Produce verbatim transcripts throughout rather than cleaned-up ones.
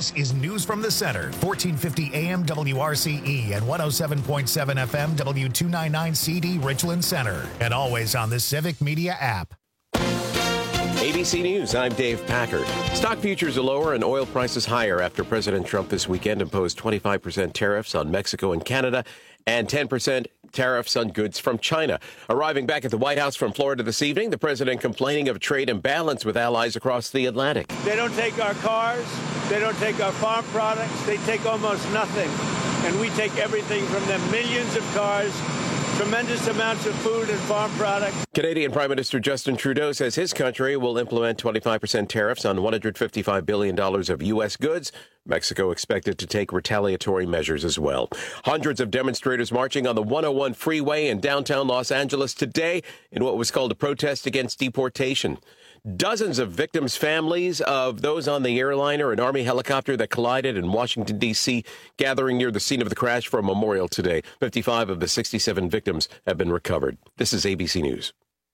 This is News from the Center, fourteen fifty A M W R C E and one oh seven point seven F M W two ninety-nine C D Richland Center. And always on the Civic Media app. A B C News, I'm Dave Packard. Stock futures are lower and oil prices higher after President Trump this weekend imposed twenty-five percent tariffs on Mexico and Canada and ten percent tariffs on goods from China. Arriving back at the White House from Florida this evening, the president complaining of trade imbalance with allies across the Atlantic. They don't take our cars. They don't take our farm products. They take almost nothing. And we take everything from them. Millions of cars, tremendous amounts of food and farm products. Canadian Prime Minister Justin Trudeau says his country will implement twenty-five percent tariffs on one hundred fifty-five billion dollars of U S goods. Mexico expected to take retaliatory measures as well. Hundreds of demonstrators marching on the one oh one freeway in downtown Los Angeles today in what was called a protest against deportation. Dozens of victims' families of those on the airliner and Army helicopter that collided in Washington, D C, gathering near the scene of the crash for a memorial today. fifty-five of the sixty-seven victims have been recovered. This is A B C News.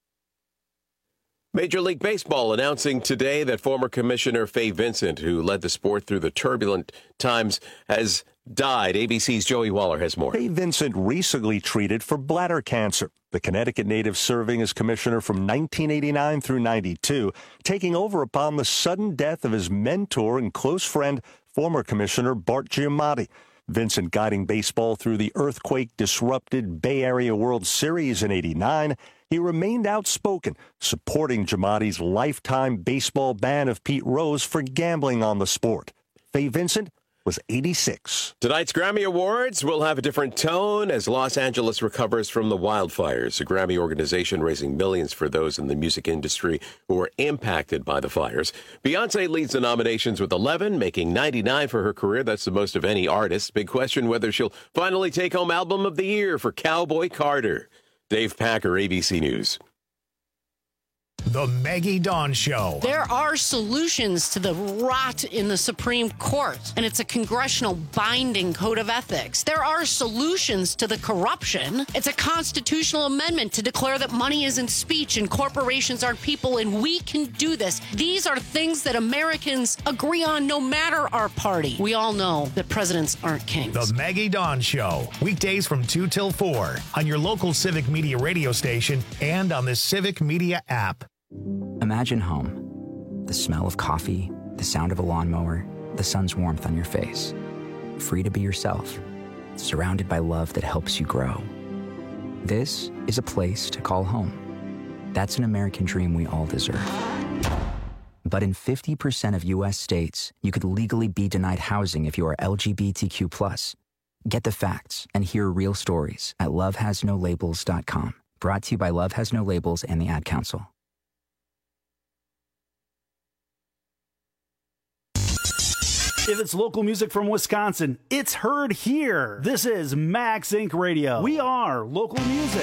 Major League Baseball announcing today that former Commissioner Fay Vincent, who led the sport through the turbulent times, has died. A B C's Joey Waller has more. Fay Vincent recently treated for bladder cancer. The Connecticut native serving as commissioner from nineteen eighty-nine through ninety-two, taking over upon the sudden death of his mentor and close friend, former Commissioner Bart Giamatti. Vincent guiding baseball through the earthquake-disrupted Bay Area World Series in eighty-nine. He remained outspoken, supporting Giamatti's lifetime baseball ban of Pete Rose for gambling on the sport. Fay Vincent was eighty-six. Tonight's Grammy Awards will have a different tone as Los Angeles recovers from the wildfires. A Grammy organization raising millions for those in the music industry who were impacted by the fires. Beyoncé leads the nominations with eleven, making ninety-nine for her career. That's the most of any artist. Big question whether she'll finally take home Album of the Year for Cowboy Carter. Dave Packer, A B C News. The Maggie Dawn Show. There are solutions to the rot in the Supreme Court, and it's a congressional binding code of ethics. There are solutions to the corruption. It's a constitutional amendment to declare that money isn't speech and corporations aren't people, and we can do this. These are things that Americans agree on no matter our party. We all know that presidents aren't kings. The Maggie Dawn Show. Weekdays from two till four on your local Civic Media radio station and on the Civic Media app. Imagine home. The smell of coffee, the sound of a lawnmower, the sun's warmth on your face. Free to be yourself, surrounded by love that helps you grow. This is a place to call home. That's an American dream we all deserve. But in fifty percent of U S states, you could legally be denied housing if you are L G B T Q plus. Get the facts and hear real stories at love has no labels dot com. Brought to you by Love Has No Labels and the Ad Council. If it's local music from Wisconsin, it's heard here. This is Max Inc Radio. We are local music.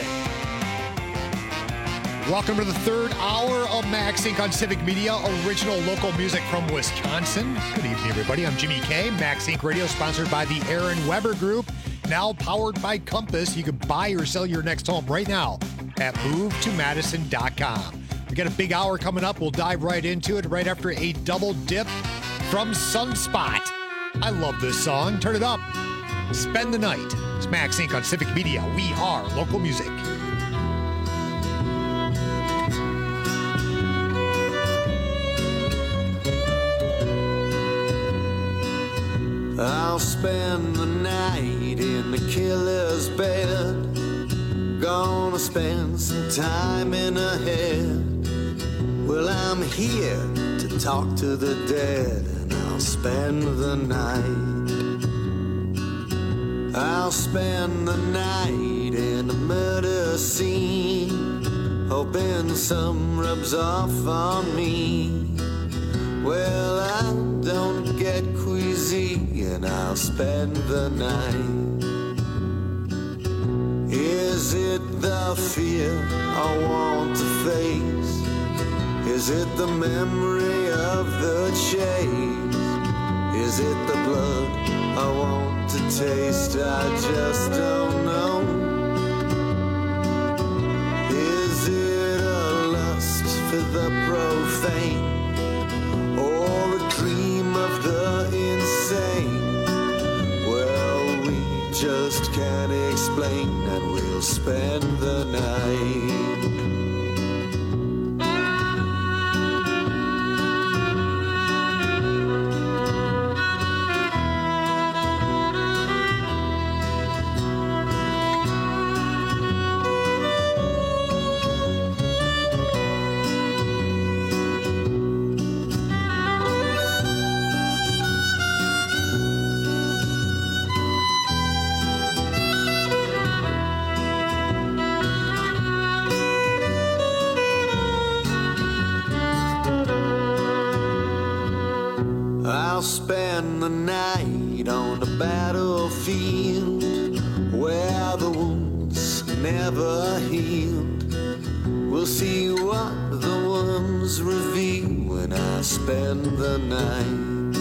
Welcome to the third hour of Max Inc on Civic Media, original local music from Wisconsin. Good evening, everybody. I'm Jimmy K. Max Inc Radio, sponsored by the Aaron Weber Group, now powered by Compass. You can buy or sell your next home right now at move to madison dot com. We got a big hour coming up. We'll dive right into it right after a double dip from Sunspot. I love this song. Turn it up. Spend the night. It's Max Inc on Civic Media. We are local music. I'll spend the night in the killer's bed. Gonna spend some time in a head. Well, I'm here to talk to the dead, and I'll spend the night. I'll spend the night in a murder scene, hoping some rubs off on me. Well, I don't get queasy, and I'll spend the night. Is it the fear I want to face? Is it the memory of the chase? Is it the blood I want to taste? I just don't know. Is it a lust for the profane, or a dream of the insane? explain, and we'll spend the night. I'll spend the night on the battlefield where the wounds never healed. We'll see what the worms reveal when I spend the night.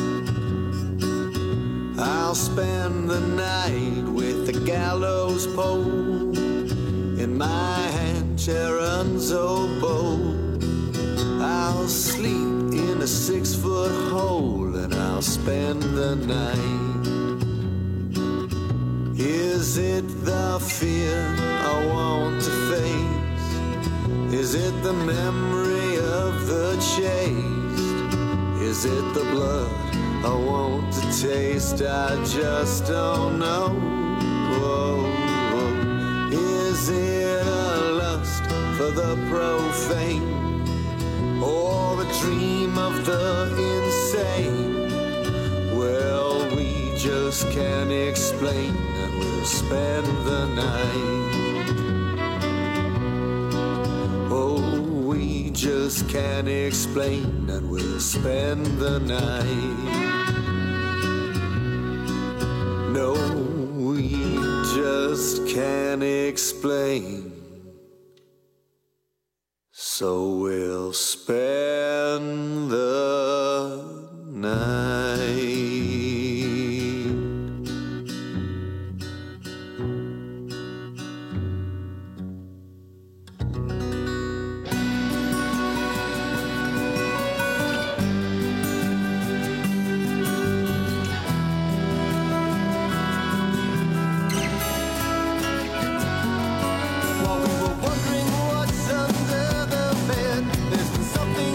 I'll spend the night with the gallows pole in my hand, Charon's oboe. I'll sleep in a six-foot hole and I'll spend the night. Is it the fear I want to face? Is it the memory of the chase? Is it the blood I want to taste? I just don't know. Whoa, whoa. Is it a lust for the profane, or a dream of the insane? Well, we just can't explain, and we'll spend the night. Oh, we just can't explain, and we'll spend the night. No, we just can't explain, so we'll spend the night. While we were wondering what's under the bed, there's been something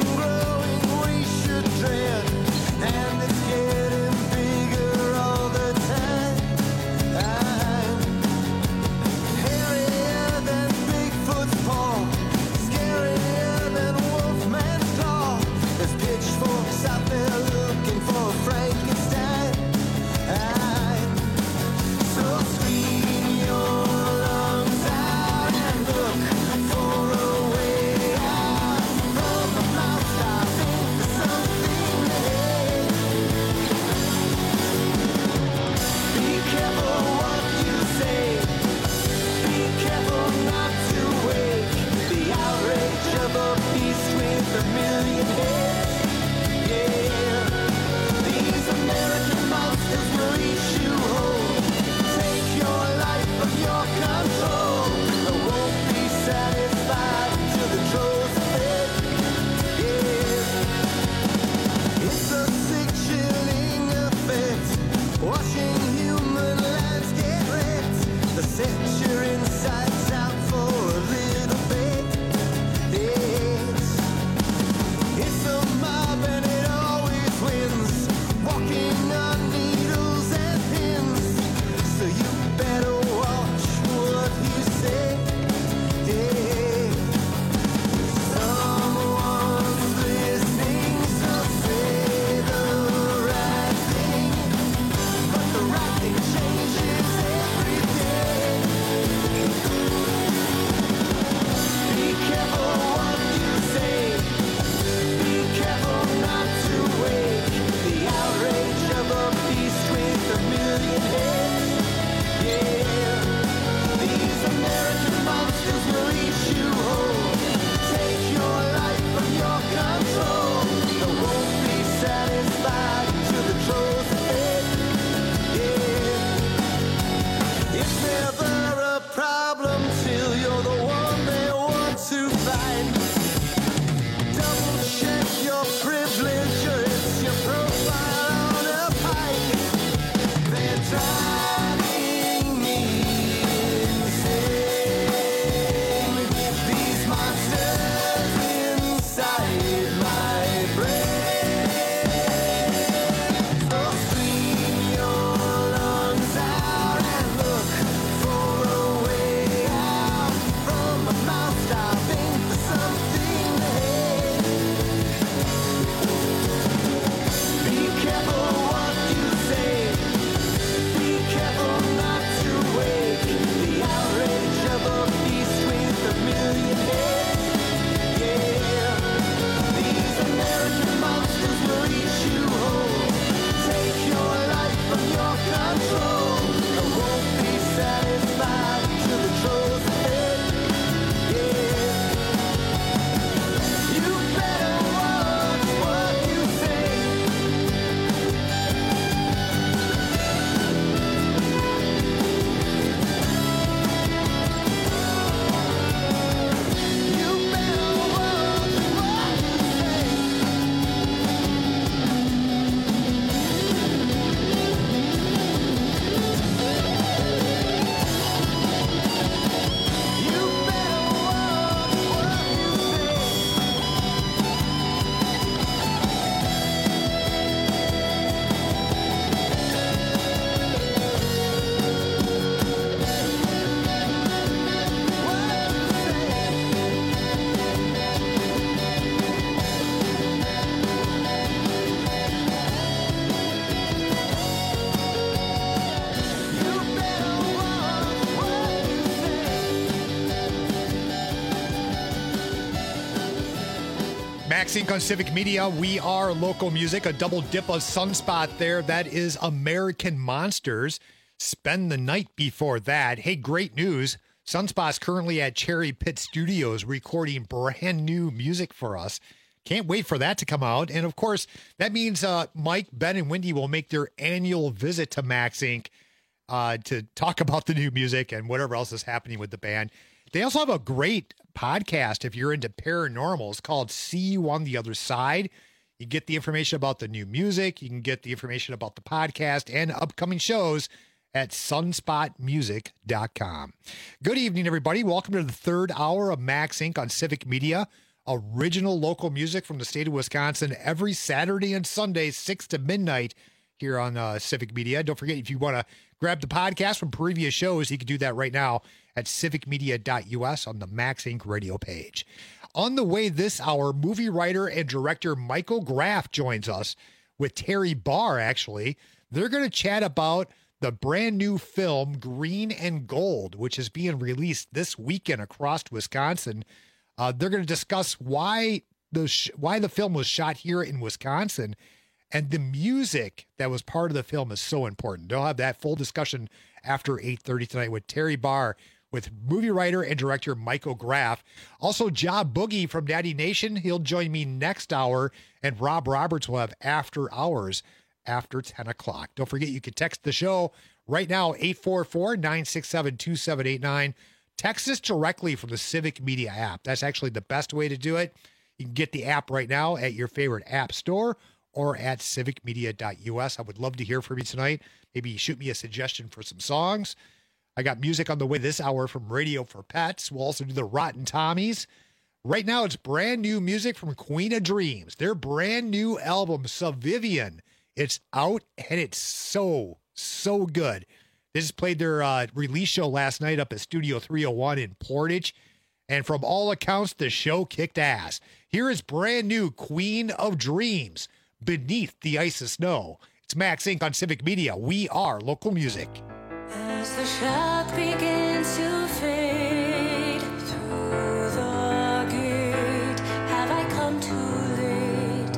Max Inc on Civic Media. We are local music, a double dip of Sunspot there. That is American Monsters. Spend the Night before that. Hey, great news. Sunspot's currently at Cherry Pit Studios recording brand new music for us. Can't wait for that to come out. And of course, that means uh, Mike, Ben, and Wendy will make their annual visit to Max Inc uh, to talk about the new music and whatever else is happening with the band. They also have a great podcast if you're into paranormal. It's called See You on the Other Side. You get the information about the new music. You can get the information about the podcast and upcoming shows at sunspot music dot com. Good evening, everybody. Welcome to the third hour of Max Inc on Civic Media. Original local music from the state of Wisconsin every Saturday and Sunday, six to midnight here on uh, Civic Media. Don't forget, if you want to grab the podcast from previous shows, you can do that right now at civic media dot u s on the Max Inc radio page. On the way this hour, movie writer and director Michael Graff joins us with Terry Barr, actually. They're going to chat about the brand new film Green and Gold, which is being released this weekend across Wisconsin. Uh, they're going to discuss why the sh- why the film was shot here in Wisconsin, and the music that was part of the film is so important. They'll have that full discussion after eight thirty tonight with Terry Barr, with movie writer and director Michael Graff. Also, Job Boogie from Daddy Nation. He'll join me next hour, and Rob Roberts will have After Hours after ten o'clock. Don't forget, you can text the show right now, eight four four, nine six seven, two seven eight nine. Text us directly from the Civic Media app. That's actually the best way to do it. You can get the app right now at your favorite app store or at civic media dot u s. I would love to hear from you tonight. Maybe shoot me a suggestion for some songs. I got music on the way this hour from Radio for Pets. We'll also do the Rotten Tommies. Right now, it's brand new music from Queen of Dreams. Their brand new album, Subvivian. It's out, and it's so, so good. They just played their uh, release show last night up at Studio three oh one in Portage. And from all accounts, the show kicked ass. Here is brand new Queen of Dreams, Beneath the Ice of Snow. It's Max Inc on Civic Media. We are local music. As the shock begins to fade through the gate, have I come too late?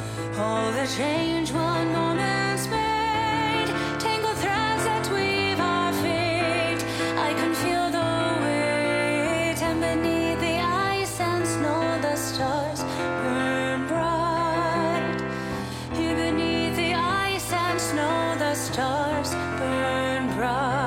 All the change one moment's made, tangled threads that weave our fate. I can feel the weight, and beneath the ice and snow, the stars burn bright. Here beneath the ice and snow, the stars burn bright.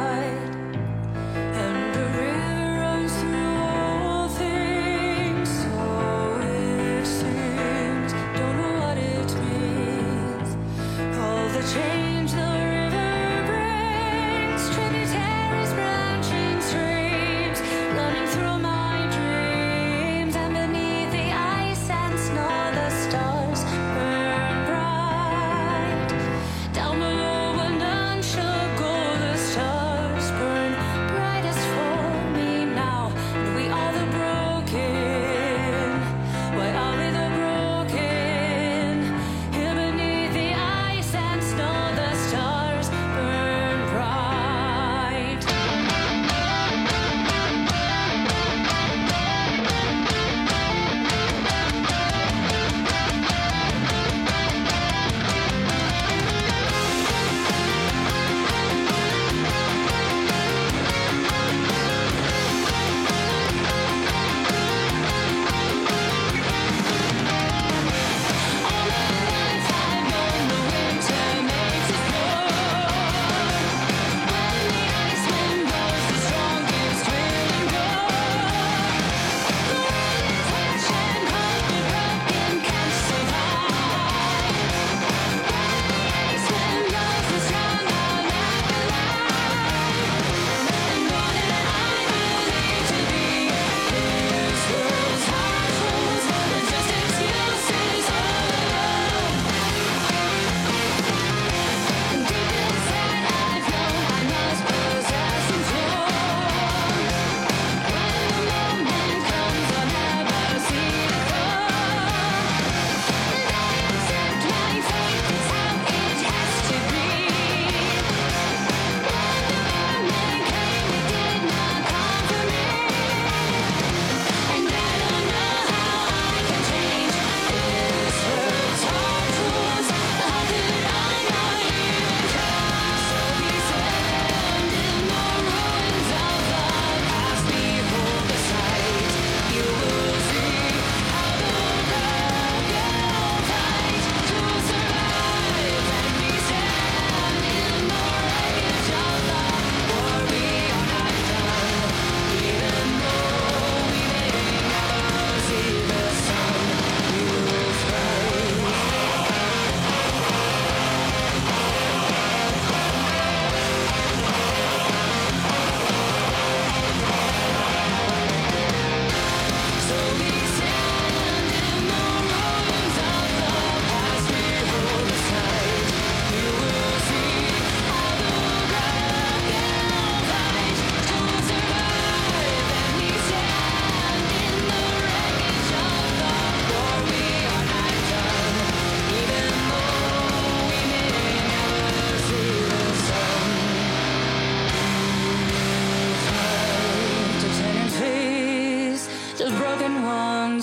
Change the river brings, tributaries, branching streams, running through my dreams, and beneath the ice and snow, the stars burn bright. Down below, when none shall go, the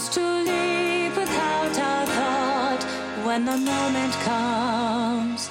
choose to leave without a thought when the moment comes.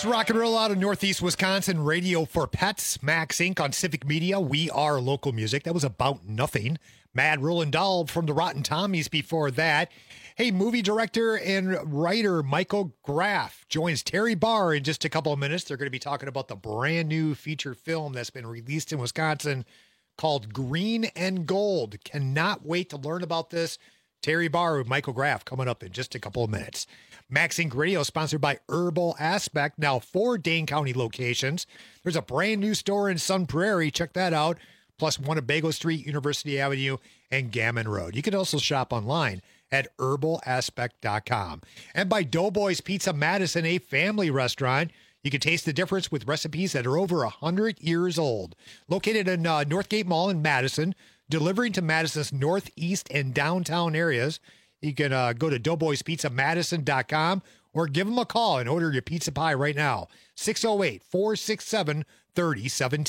Best rock and roll out of Northeast Wisconsin, Radio for Pets, Max Incorporated on Civic Media. We are local music. That was About Nothing. Mad Rollin' Doll from the Rotten Tommies before that. Hey, movie director and writer Michael Graff joins Terry Barr in just a couple of minutes. They're going to be talking about the brand new feature film that's been released in Wisconsin called Green and Gold. Cannot wait to learn about this. Terry Barr with Michael Graff coming up in just a couple of minutes. Max Incorporated Radio sponsored by Herbal Aspect. Now four Dane County locations. There's a brand new store in Sun Prairie. Check that out. Plus one at Bagel Street, University Avenue, and Gammon Road. You can also shop online at herbal aspect dot com. And by Doughboys Pizza Madison, a family restaurant. You can taste the difference with recipes that are over one hundred years old. Located in uh, Northgate Mall in Madison, delivering to Madison's northeast and downtown areas. You can uh, go to doughboys pizza madison dot com or give them a call and order your pizza pie right now. six oh eight, four six seven, three oh one seven.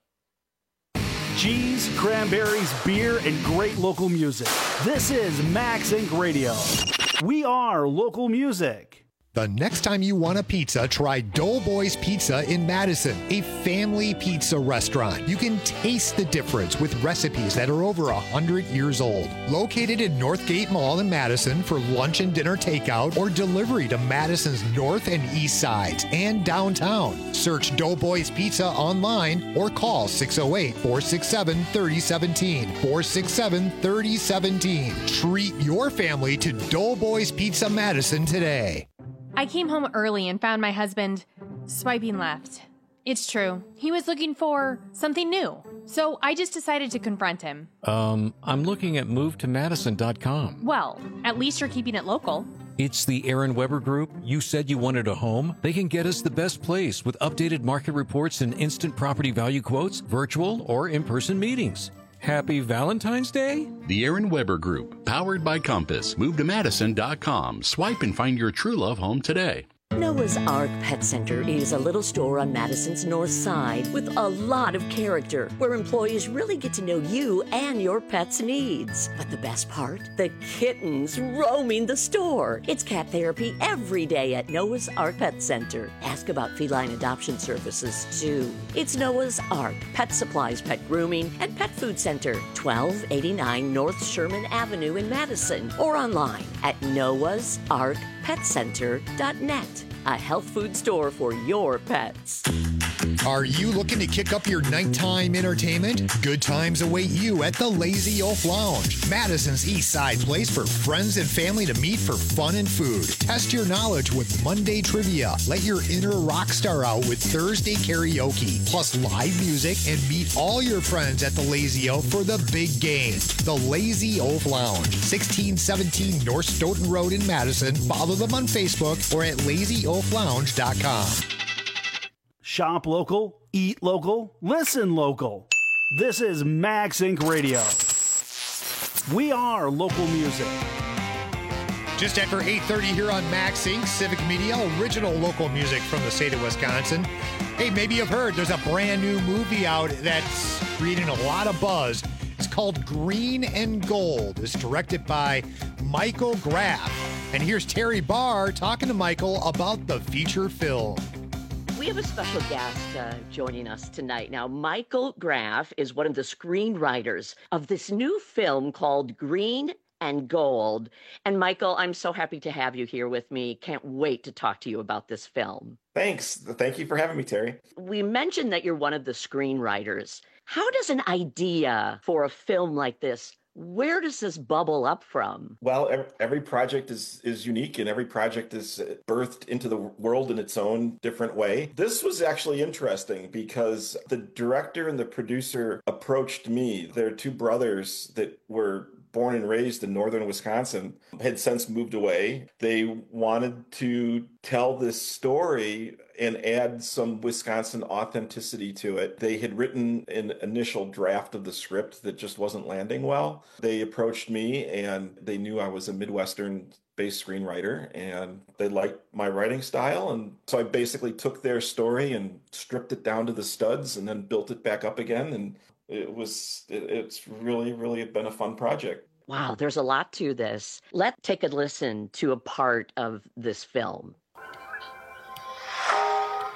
Cheese, cranberries, beer, and great local music. This is Max Incorporated Radio. We are local music. The next time you want a pizza, try Doughboys Pizza in Madison, a family pizza restaurant. You can taste the difference with recipes that are over one hundred years old. Located in Northgate Mall in Madison for lunch and dinner takeout or delivery to Madison's north and east sides and downtown. Search Doughboys Pizza online or call six oh eight, four six seven, three oh one seven, four six seven, three oh one seven. Treat your family to Doughboys Pizza Madison today. I came home early and found my husband swiping left. It's true. He was looking for something new. So I just decided to confront him. Um, I'm looking at move to madison dot com. Well, at least you're keeping it local. It's the Aaron Weber Group. You said you wanted a home. They can get us the best place with updated market reports and instant property value quotes, virtual or in-person meetings. Happy Valentine's Day? The Aaron Weber Group, powered by Compass. Move to madison dot com. Swipe and find your true love home today. Noah's Ark Pet Center is a little store on Madison's north side with a lot of character, where employees really get to know you and your pet's needs. But the best part? The kittens roaming the store. It's cat therapy every day at Noah's Ark Pet Center. Ask about feline adoption services, too. It's Noah's Ark, Pet Supplies, Pet Grooming, and Pet Food Center, twelve eighty-nine North Sherman Avenue in Madison, or online at noahs ark pet center dot net. A health food store for your pets. Are you looking to kick up your nighttime entertainment? Good times await you at the Lazy Oaf Lounge, Madison's East Side place for friends and family to meet for fun and food. Test your knowledge with Monday trivia. Let your inner rock star out with Thursday karaoke, plus live music, and meet all your friends at the Lazy Oaf for the big game. The Lazy Oaf Lounge, sixteen seventeen North Stoughton Road in Madison. Follow them on Facebook or at lazy oaf lounge dot com. Shop local, eat local, listen local. This is Max Incorporated Radio. We are local music. Just after eight thirty here on Max Incorporated. Civic Media, original local music from the state of Wisconsin. Hey, maybe you've heard there's a brand new movie out that's creating a lot of buzz. It's called Green and Gold. It's directed by Michael Graff. And here's Terry Barr talking to Michael about the feature film. We have a special guest uh, joining us tonight. Now, Michael Graff is one of the screenwriters of this new film called Green and Gold. And Michael, I'm so happy to have you here with me. Can't wait to talk to you about this film. Thanks. Thank you for having me, Terry. We mentioned that you're one of the screenwriters. How does an idea for a film like this, where does this bubble up from? Well, every, every project is is unique, and every project is birthed into the world in its own different way. This was actually interesting because the director and the producer approached me. They're two brothers that were born and raised in northern Wisconsin, had since moved away. They wanted to tell this story and add some Wisconsin authenticity to it. They had written an initial draft of the script that just wasn't landing well. They approached me and they knew I was a Midwestern based screenwriter and they liked my writing style. And so I basically took their story and stripped it down to the studs and then built it back up again. And it was, it, it's really, really been a fun project. Wow, there's a lot to this. Let's take a listen to a part of this film.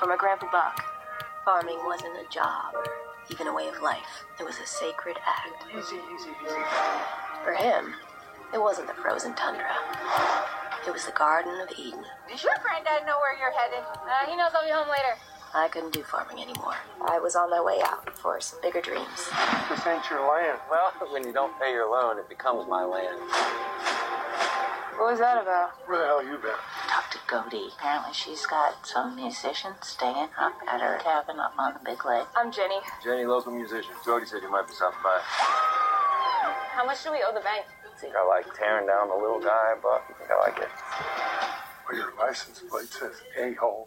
For my Grandpa Buck, farming wasn't a job or even a way of life. It was a sacred act. Easy, easy, easy. For him, it wasn't the frozen tundra. It was the Garden of Eden. Does your granddad know where you're headed? Uh, he knows I'll be home later. I couldn't do farming anymore. I was on my way out for some bigger dreams. This ain't your land. Well, when you don't pay your loan, it becomes my land. What was that about? Where the hell you been? Talk to Godie. Apparently she's got some musicians staying up at her cabin up on the Big Lake. I'm Jenny. Jenny, local musician. Jody said you might be stopping by. How much do we owe the bank? Think I like tearing down the little guy, but you think I like it? Well, your license plate says a-hole.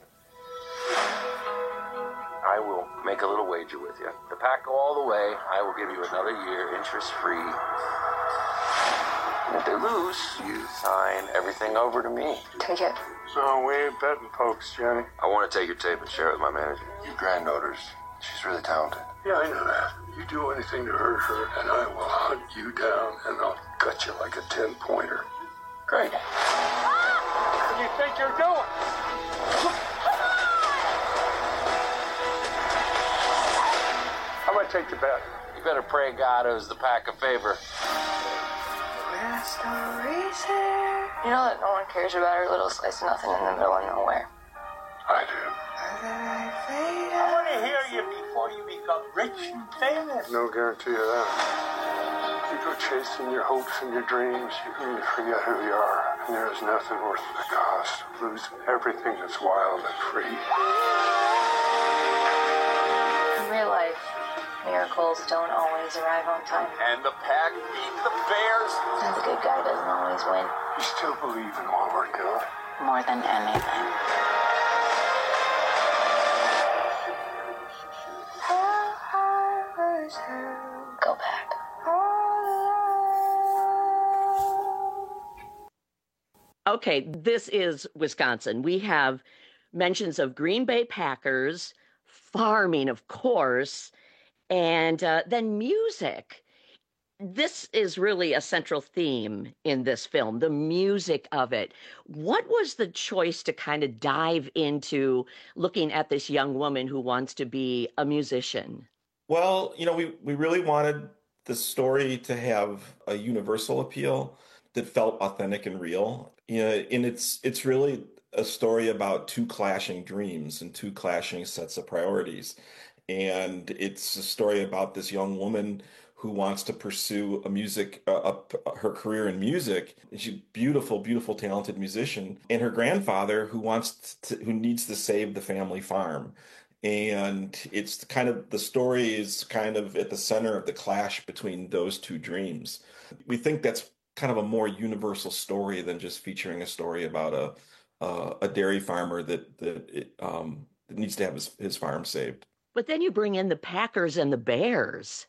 I will make a little wager with you. The pack go all the way, I will give you another year interest-free. And if they lose, you sign everything over to me. Take it. So we ain't betting folks, Jenny. I want to take your tape and share it with my manager. Your granddaughter's, she's really talented. Yeah, I know that. You do anything to hurt her, and I will hunt you down, and I'll gut you like a ten-pointer. Great. What do you think you're doing? How about I take the bet? You better pray God owes the pack a favor. You know that no one cares about her little slice of nothing in the middle of nowhere. I do. I want to hear you before you become rich and famous. No guarantee of that. You go chasing your hopes and your dreams, you forget who you are. And there is nothing worth the cost of losing everything that's wild and free. In real life, miracles don't always arrive on time. And the pack beat the bears. And the good guy doesn't always win. You still believe in what we're doing? More than anything. Go back. Okay, this is Wisconsin. We have mentions of Green Bay Packers, farming, of course, and uh, then music. This is really a central theme in this film, the music of it. What was the choice to kind of dive into looking at this young woman who wants to be a musician? Well, you know, we, we really wanted the story to have a universal appeal that felt authentic and real. You know, and it's it's really a story about two clashing dreams and two clashing sets of priorities. And it's a story about this young woman who wants to pursue a music, uh, up her career in music. She's a beautiful, beautiful, talented musician. And her grandfather who wants to, who needs to save the family farm. And it's kind of, the story is kind of at the center of the clash between those two dreams. We think that's kind of a more universal story than just featuring a story about a uh, a dairy farmer that that, it, um, that needs to have his, his farm saved. But then you bring in the Packers and the Bears.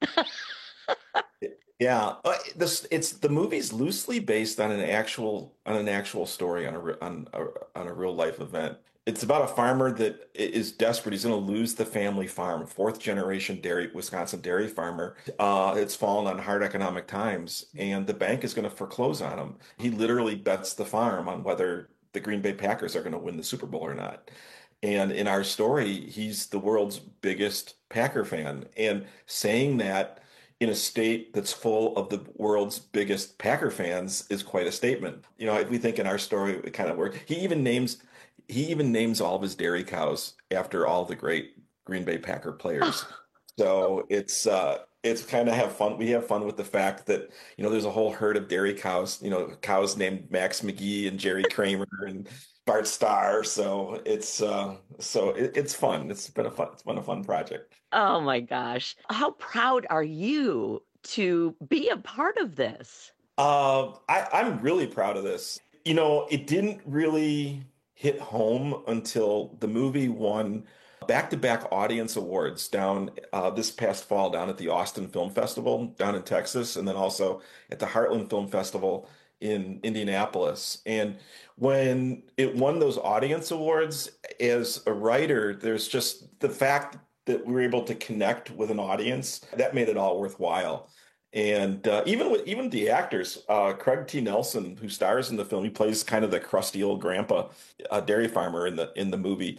Yeah, uh, this it's the movie's loosely based on an actual on an actual story on a re- on a, on a real life event. It's about a farmer that is desperate. He's going to lose the family farm, fourth generation dairy Wisconsin dairy farmer. Uh, it's fallen on hard economic times, and the bank is going to foreclose on him. He literally bets the farm on whether the Green Bay Packers are going to win the Super Bowl or not. And in our story, he's the world's biggest Packer fan. And saying that in a state that's full of the world's biggest Packer fans is quite a statement. You know, if we think in our story, it kind of works. He even names he even names all of his dairy cows after all the great Green Bay Packer players. So it's uh, it's kind of have fun. We have fun with the fact that, you know, there's a whole herd of dairy cows, you know, cows named Max McGee and Jerry Kramer and Bart Starr. So it's uh, so it, it's fun. It's been a fun. It's been a fun project. Oh my gosh! How proud are you to be a part of this? Uh, I, I'm really proud of this. You know, it didn't really hit home until the movie won back-to-back audience awards down uh, this past fall down at the Austin Film Festival down in Texas, and then also at the Heartland Film Festival in Indianapolis. And when it won those audience awards, as a writer, there's just the fact that we were able to connect with an audience that made it all worthwhile. And uh, even with even the actors, uh, Craig T. Nelson, who stars in the film, he plays kind of the crusty old grandpa, uh, dairy farmer in the in the movie.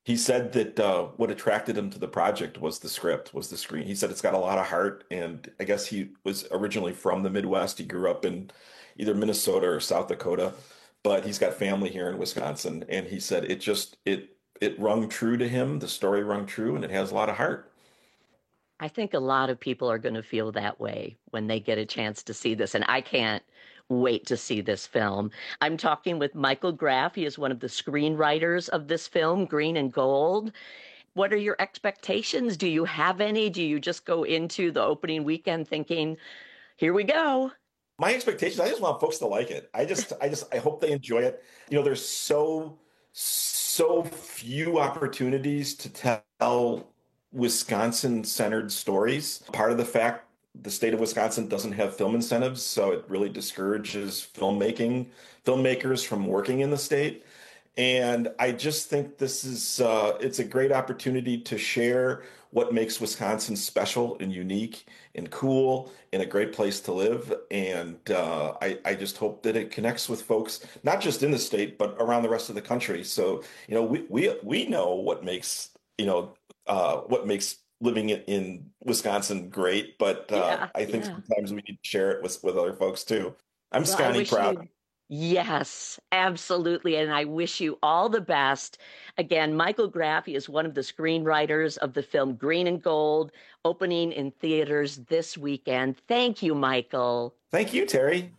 he said that uh, what attracted him to the project was the script, was the screen. He said it's got a lot of heart, and I guess he was originally from the Midwest. He grew up in either Minnesota or South Dakota, but he's got family here in Wisconsin, and he said it just it it rung true to him. The story rung true, and it has a lot of heart. I think a lot of people are going to feel that way when they get a chance to see this, and I can't wait to see this film. I'm talking with Michael Graff. He is one of the screenwriters of this film, Green and Gold. What are your expectations? Do you have any? Do you just go into the opening weekend thinking, here we go? My expectations, I just want folks to like it. I just, I just, I hope they enjoy it. You know, there's so, so few opportunities to tell Wisconsin-centered stories. Part of the fact the state of Wisconsin doesn't have film incentives, so it really discourages filmmaking, filmmakers from working in the state. And I just think this is, uh, it's a great opportunity to share what makes Wisconsin special and unique and cool and a great place to live. And uh, I, I just hope that it connects with folks, not just in the state, but around the rest of the country. So, you know, we we, we know what makes, you know, uh, what makes living in, in Wisconsin great, but uh, Yeah, I think yeah. sometimes we need to share it with, with other folks too. I'm Well, I Scotty wish proud. you- Yes, absolutely. And I wish you all the best. Again, Michael Graff is one of the screenwriters of the film Green and Gold, opening in theaters this weekend. Thank you, Michael. Thank you, Terry.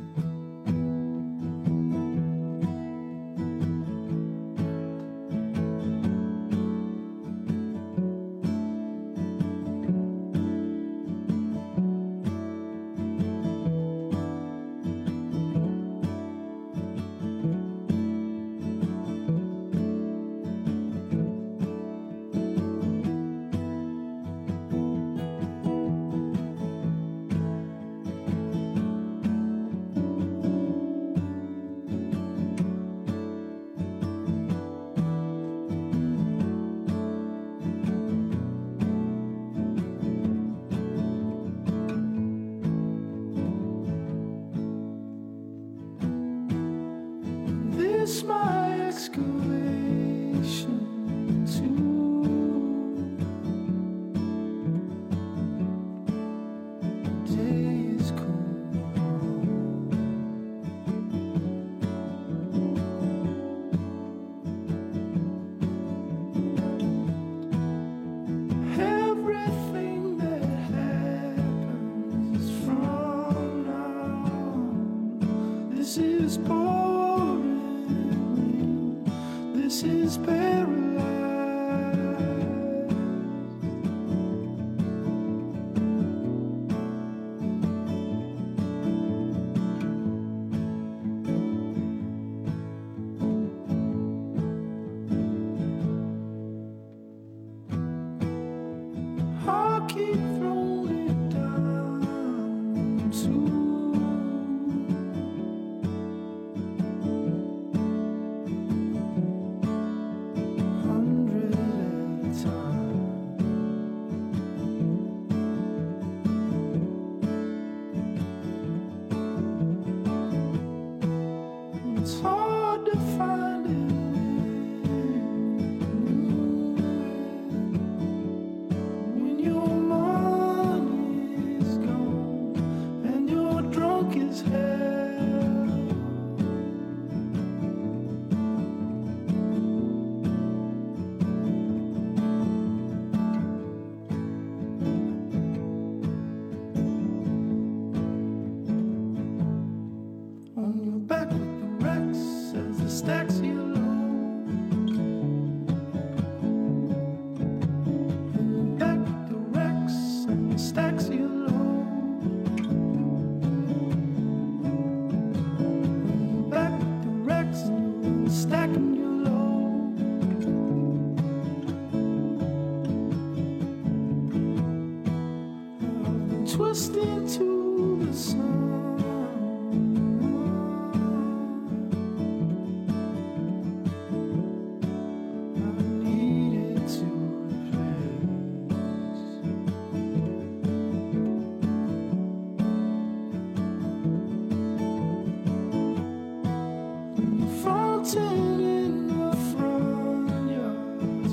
This my excavation to days everything that happens is from now. This is pouring rain. This is paralyzed. I keep throwing it down to hundred at a time. It's hard to find it when your money's gone and you're drunk as hell. On your back with the racks as the stacks you low. On your back with the racks and the stacks you low. On your back with the racks and the stacking you low. I've been twisting to the sun. Needed to replace the fountain in the front yard.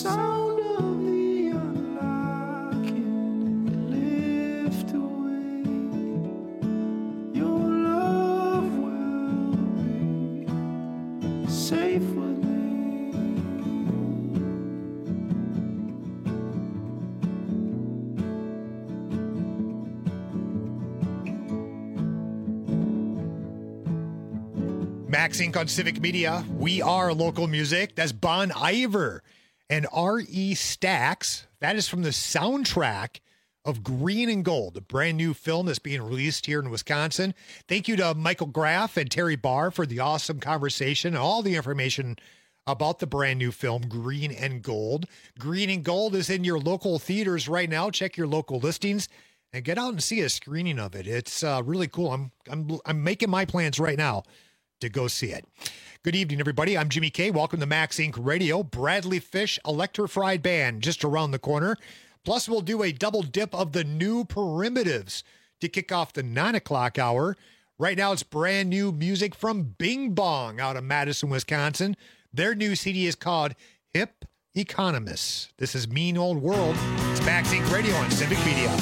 sound of the unlocking, lift away. Your love will be safe with me. Max Incorporated on Civic Media. We are local music. That's Bon Iver and R E Stax. That is from the soundtrack of Green and Gold, a brand new film that's being released here in Wisconsin. Thank you to Michael Graff and Terry Barr for the awesome conversation and all the information about the brand new film, Green and Gold. Green and Gold is in your local theaters right now. Check your local listings and get out and see a screening of it. It's uh, really cool. I'm, I'm, I'm making my plans right now to go see it. Good evening, everybody. I'm Jimmy K. Welcome to Max Incorporated Radio. Bradley Fish Electrified Band just around the corner. Plus, we'll do a double dip of the new Primitives to kick off the nine o'clock hour. Right now, it's brand new music from Bing Bong out of Madison, Wisconsin. Their new C D is called Hip Economists. This is Mean Old World. It's Max Incorporated Radio on Civic Media.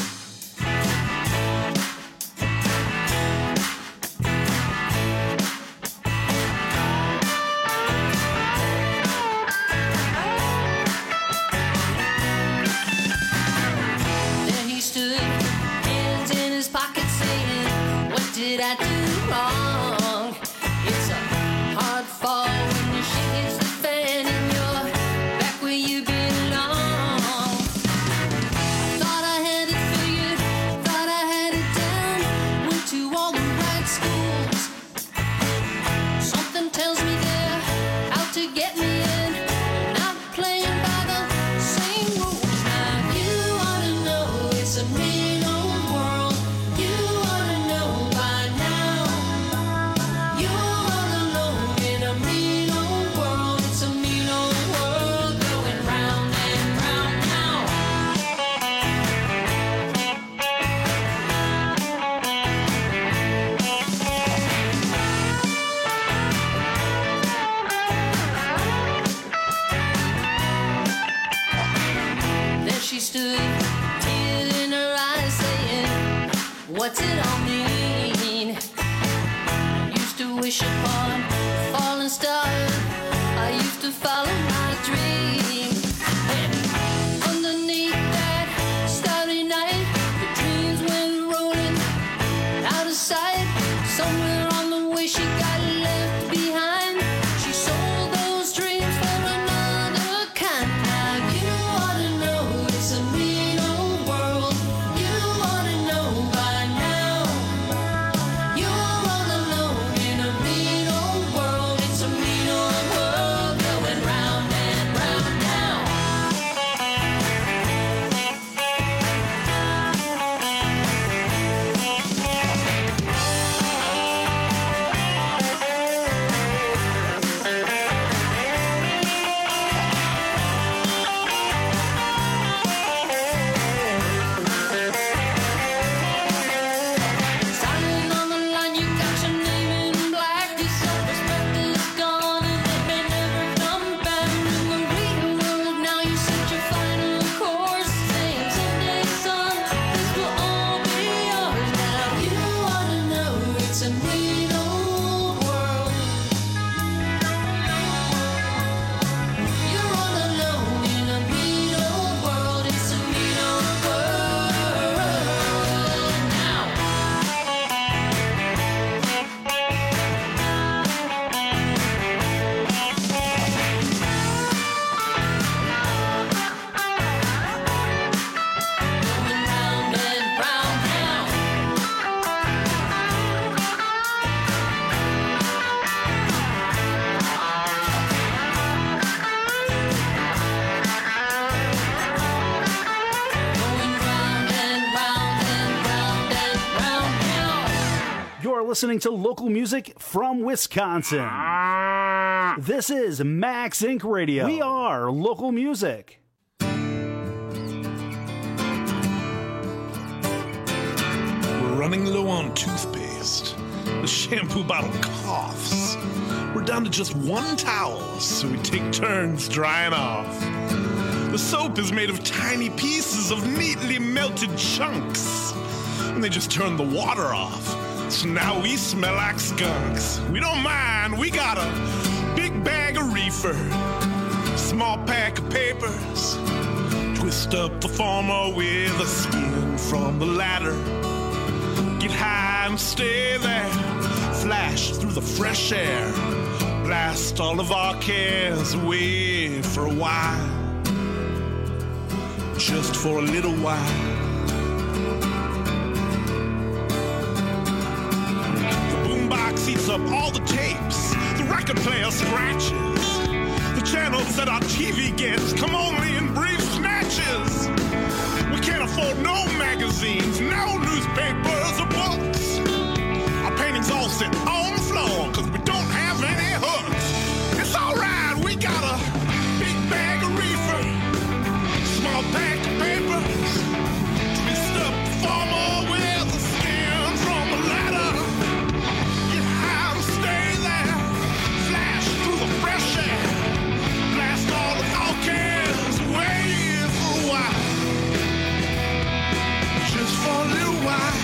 Did I do wrong? It's a hard fall when your shit hits the fan and you're back where you belong. Thought I had it figured, thought I had it down. Went to all the right schools. Something tells me they're out to get me in, not playing by the same rules. Now you ought to know it's a mean old world. You ought to know by now. You're all alone in a mean old world. It's a mean old world going round and round now. There she stood, tears in her eyes, saying, what's it all mean? Used to wish upon a falling star. I used to follow my dream. And underneath that starry night, the dreams went rolling out of sight. Somewhere on the way she got left behind. She sold those dreams for another kind. Now you ought to know it's a mean old world. You ought to know by now. You're all alone in a mean old world. It's a mean old world going round and round now. Signing on the line, you got your name in black. Your self-respect is gone and it may never come back. In the real world now, you set your final course, saying someday, son, this will all be yours. Now you ought to know it's a mean old world. You're all alone in a mean old world. It's a mean old world now. Going round and round now. Going round and round and round and round now. You're listening to local music from Wisconsin. This is Max Incorporated Radio. We are local music. We're running low on toothpaste. The shampoo bottle coughs. We're down to just one towel, so we take turns drying off. The soap is made of tiny pieces of neatly melted chunks. And they just turn the water off. So now we smell like skunks. We don't mind, we got a big bag of reefer, small pack of papers, twist up the former with the skin from the ladder. Get high and stay there, flash through the fresh air, blast all of our cares away for a while, just for a little while. Eats up all the tapes, the record player scratches. The channels that our T V gets come only in brief snatches. We can't afford no magazines, no newspapers or books. Our paintings all sit on the floor, cause we don't have any hooks. It's alright, we got a big bag of reefer, small pack of papers, twist up the former with the skin from the ladder. Fresh air, blast all of our cares away for a while, just for a little while.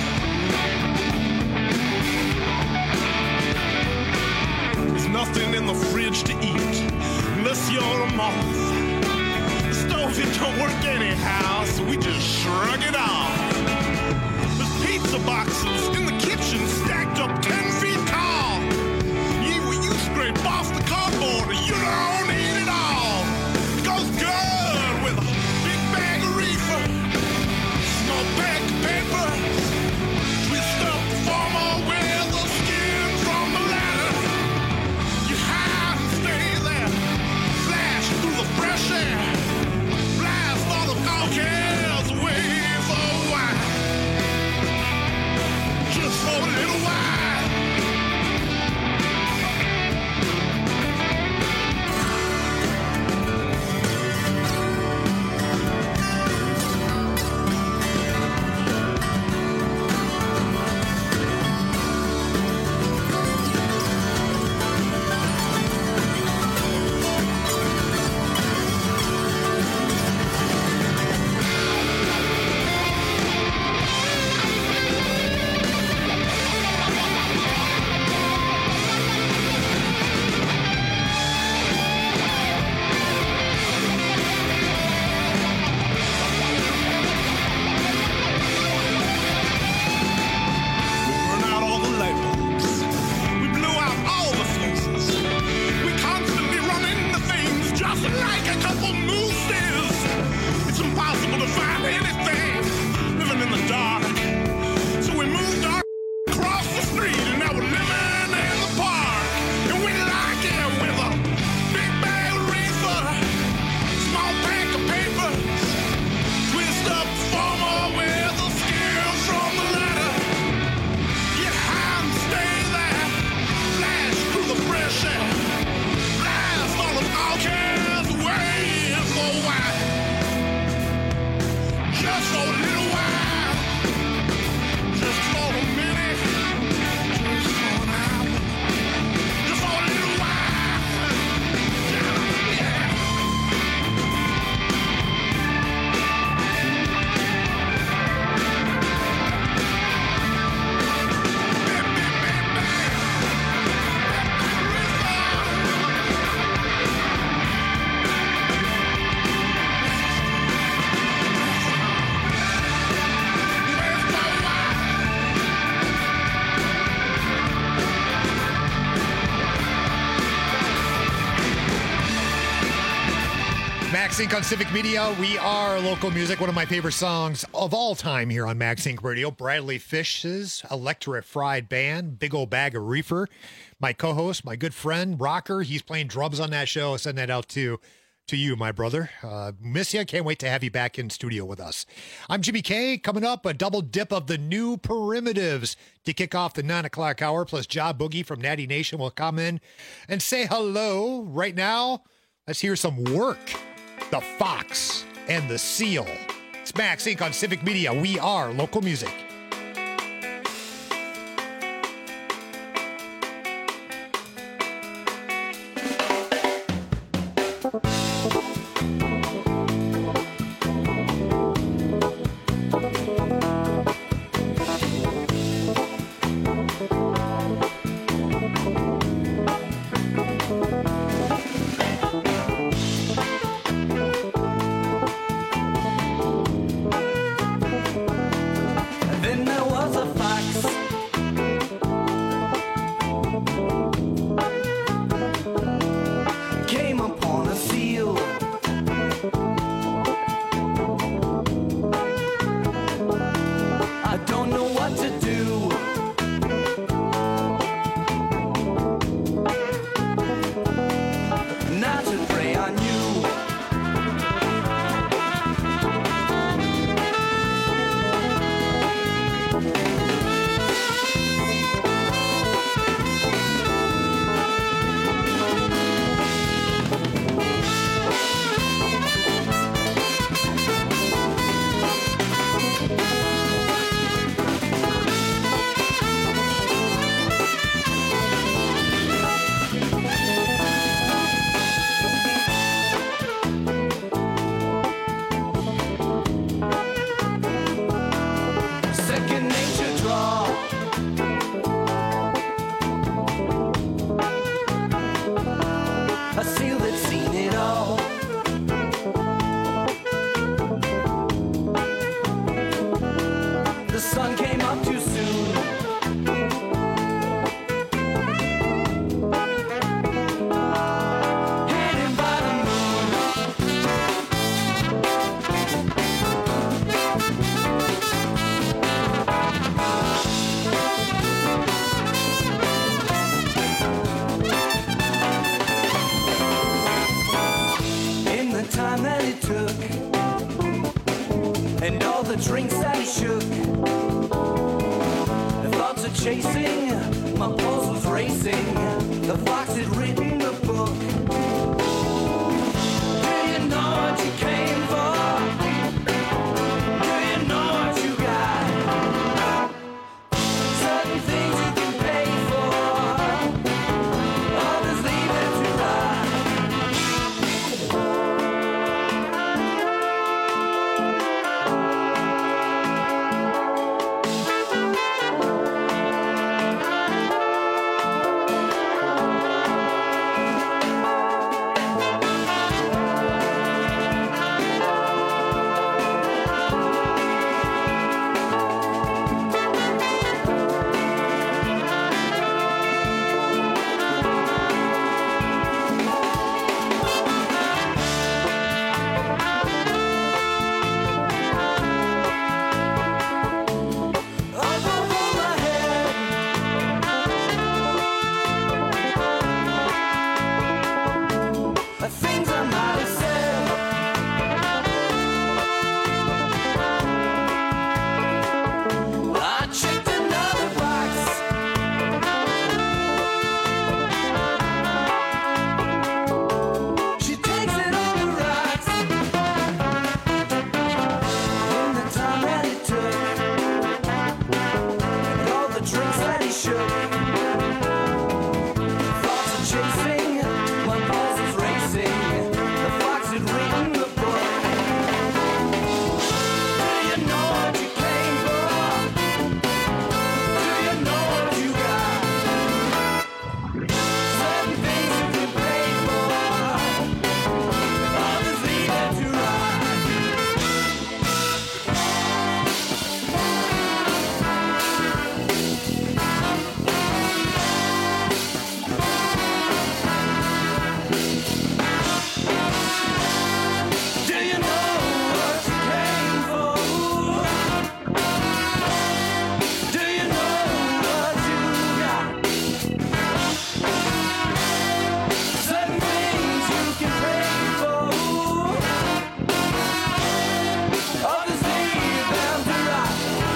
There's nothing in the fridge to eat unless you're a moth. The stove, it don't work anyhow, so we just shrug it off. There's pizza boxes in the kitchen stacked up ten feet tall. Yeah, well, you scrape off the cardboard, you don't eat it all. It goes good with a big bag of reefer, small pack of papers, twist up the former with the skin from the ladder. You hide and stay there, flash through the fresh air, blast all of our cares away for a while, just for a little while. MaxInc on Civic Media. We are local music. One of my favorite songs of all time here on MaxInc Radio. Bradley Fish's Electric Fried Band, Big Old Bag of Reefer. My co-host, my good friend, Rocker, he's playing drums on that show. Send that out to, to you, my brother. Uh, miss you. Can't wait to have you back in studio with us. I'm Jimmy K. Coming up, a double dip of the new Primitives to kick off the nine o'clock hour. Plus, Ja Boogie from Natty Nation will come in and say hello. Right now, let's hear some work. The Fox and the Seal. It's MaxInc on Civic Media. We are local music. he took, and all the drinks that he shook. The thoughts of chasing, my pulse was racing. The fox had written the book. Do you know what you came for? Do you know what you got? Certain things you can pay for, others leave it to rot. Things I might have said. I checked another box. She takes it on the rocks. In the time that it took, and all the drinks that he shook. Thoughts of chasing, my pulse was racing. The fox had written the book. Do you know what you came for? Do you know what you got? Certain things you can pay for, others leave it to rot. Do you know what you came for? Do you know what you got? Certain things you can pay for, others leave them to rot.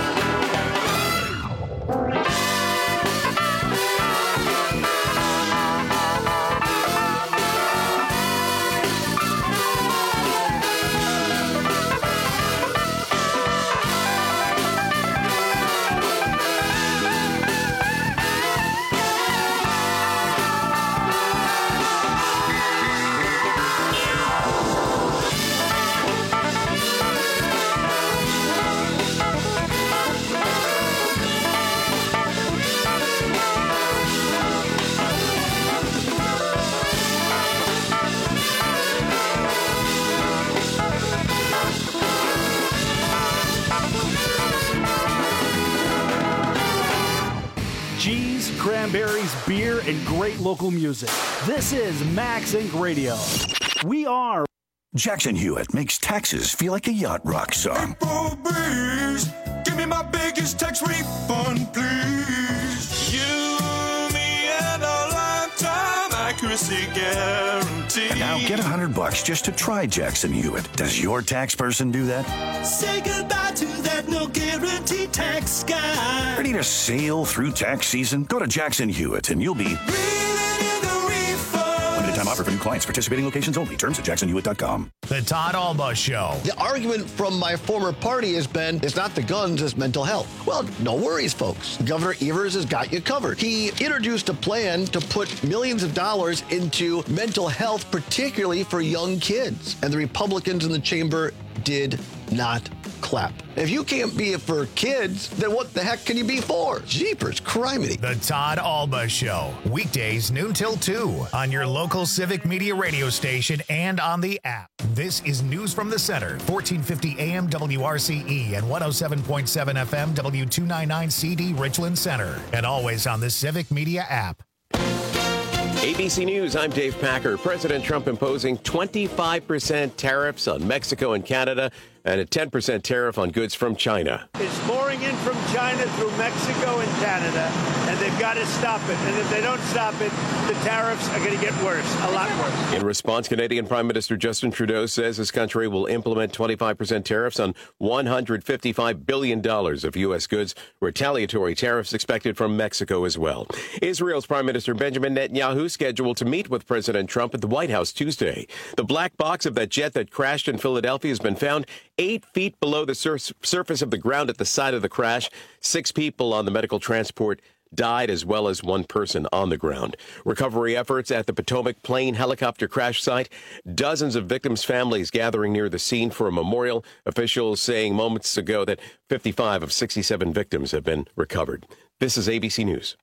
G's, cranberries, beer, and great local music. This is Max Inc Radio. We are Jackson Hewitt makes taxes feel like a yacht rock song. Please, give me my biggest tax refund, please. You, me, and a lifetime accuracy guarantee. And now get a hundred bucks just to try Jackson Hewitt. Does your tax person do that? Say goodbye to that no guarantee tax guy. Ready to sail through tax season? Go to Jackson Hewitt and you'll be limited time offer for new clients. Participating locations only. Terms at jackson hewitt dot com. The Todd Alba Show. The argument from my former party has been, it's not the guns, it's mental health. Well, no worries, folks. Governor Evers has got you covered. He introduced a plan to put millions of dollars into mental health, particularly for young kids. And the Republicans in the chamber did not clap. If you can't be it for kids, then what the heck can you be for? Jeepers, criminy. The Todd Alba Show. Weekdays noon till two on your local Civic Media radio station and on the app. This is News from the Center, fourteen fifty A M W R C E and one oh seven point seven F M W two ninety-nine C D Richland Center. And always on the Civic Media app. A B C News, I'm Dave Packer. President Trump imposing twenty-five percent tariffs on Mexico and Canada. and a ten percent tariff on goods from China. It's pouring in from China through Mexico and Canada, and they've got to stop it. And if they don't stop it, the tariffs are going to get worse, a lot worse. In response, Canadian Prime Minister Justin Trudeau says his country will implement twenty-five percent tariffs on one hundred fifty-five billion dollars of U S goods, retaliatory tariffs expected from Mexico as well. Israel's Prime Minister Benjamin Netanyahu scheduled to meet with President Trump at the White House Tuesday. The black box of that jet that crashed in Philadelphia has been found eight feet below the sur- surface of the ground at the site of the crash. Six people on the medical transport died, as well as one person on the ground. Recovery efforts at the Potomac plane helicopter crash site. Dozens of victims' families gathering near the scene for a memorial. Officials saying moments ago that fifty-five of sixty-seven victims have been recovered. This is A B C News.